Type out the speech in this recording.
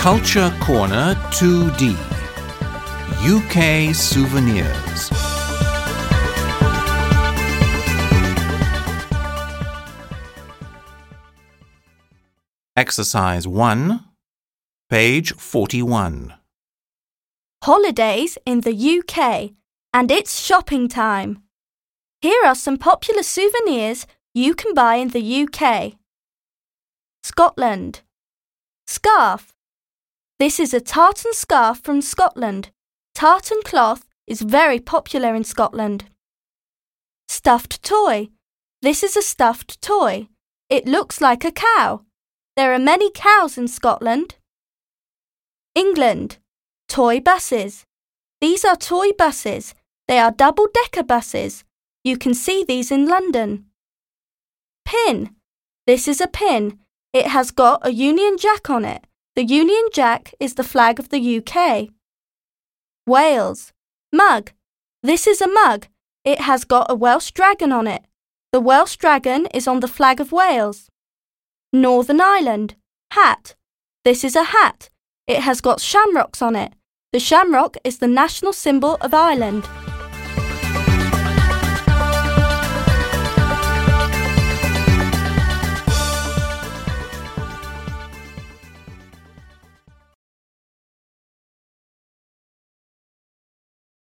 Culture Corner 2D UK Souvenirs. Exercise 1, page 41. Holidays in the UK, and it's shopping time. Here are some popular souvenirs you can buy in the UK. Scotland. Scarf. This is a tartan scarf from Scotland. Tartan cloth is very popular in Scotland. Stuffed toy. This is a stuffed toy. It looks like a cow. There are many cows in Scotland. England. Toy buses. These are toy buses. They are double-decker buses. You can see these in London. Pin. This is a pin. It has got a Union Jack on it. The Union Jack is the flag of the UK. Wales. Mug. This is a mug. It has got a Welsh dragon on it. The Welsh dragon is on the flag of Wales. Northern Ireland. Hat. This is a hat. It has got shamrocks on it. The shamrock is the national symbol of Ireland.